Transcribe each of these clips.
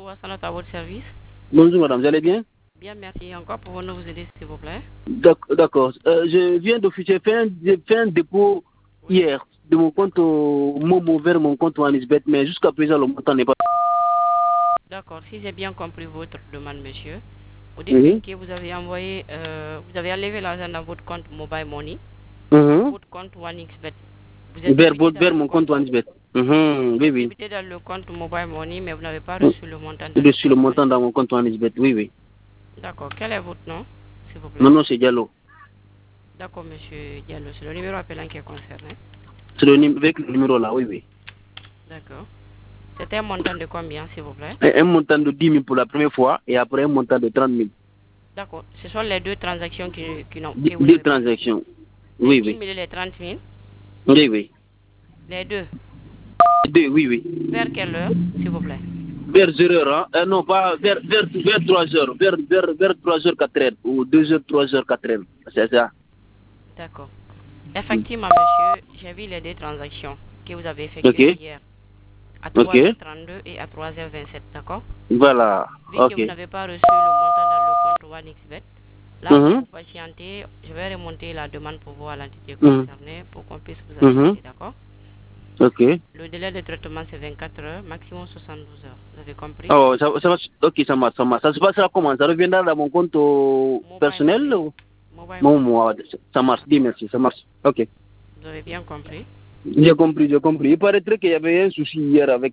Hassan à votre service. Bonjour madame, vous allez bien? Bien, merci. Encore pouvons-nous vous aider, s'il vous plaît? D'accord. Je viens d'officier, j'ai fait un dépôt hier de mon compte Momo vers mon compte Wanisbet, mais jusqu'à présent le montant n'est pas. D'accord. Si j'ai bien compris votre demande, monsieur, vous dites que vous avez envoyé, vous avez enlevé l'argent dans votre compte Mobile Money, votre compte OneXBet. Vous êtes Vers mon compte Wanisbet. Oui, oui. débité dans le compte Mobile Money, mais vous n'avez pas reçu le montant. Reçu le montant dans mon compte Wanisbet, oui, oui. D'accord. Quel est votre nom, s'il vous plaît? Mon nom c'est Diallo. D'accord, monsieur Diallo. C'est le numéro appelant qui est concerné. C'est avec le numéro là, oui, oui. D'accord. C'était un montant de combien, s'il vous plaît? Un montant de 10 000 pour la première fois et après un montant de 30 000. D'accord. Ce sont les deux transactions qui n'ont pas. Deux transactions. Oui, oui. Les 10 000 et les 30 000? Oui, oui. Les deux? Deux, oui, oui. Vers quelle heure, s'il vous plaît? Vers 0 heure, hein? Non, pas vers 3 heures, vers 3 heures, 4 heures, ou 2 heures, 3 heures, 4 heures. C'est ça. D'accord. Effectivement, monsieur, j'ai vu les deux transactions que vous avez effectuées hier. À 3h32 et à 3h27, d'accord? Voilà. Vu que vous n'avez pas reçu le montant dans le compte OneXBet, là, vous patientez, je vais remonter la demande pour voir l'entité concernée pour qu'on puisse vous assister, d'accord? Ok. Le délai de traitement, c'est 24 heures, maximum 72 heures. Vous avez compris? Oh, ok, ça marche. Ça se passera comment? Ça reviendra dans mon compte personnel ou? Moi, ça marche. Dis merci, ça marche. Ok. Vous avez bien compris? J'ai compris. Il paraîtrait qu'il y avait un souci hier avec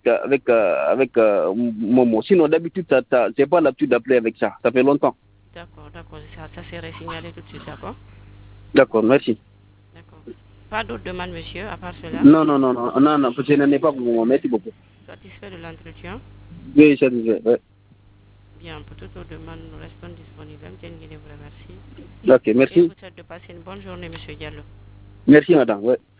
Momo. Sinon, d'habitude, c'est pas l'habitude d'appeler avec ça. Ça fait longtemps. D'accord. Ça serait signalé tout de suite, d'accord? D'accord, merci. D'accord. Pas d'autres demandes, monsieur, à part cela? Non, je n'en ai pas pour moi. Merci beaucoup. Satisfait de l'entretien? Oui, satisfait, ouais. Bien, pour toutes vos demandes, nous restons disponibles. Je vous remercie. Ok, merci. Et je vous souhaite de passer une bonne journée, monsieur Diallo. Merci, madame, ouais.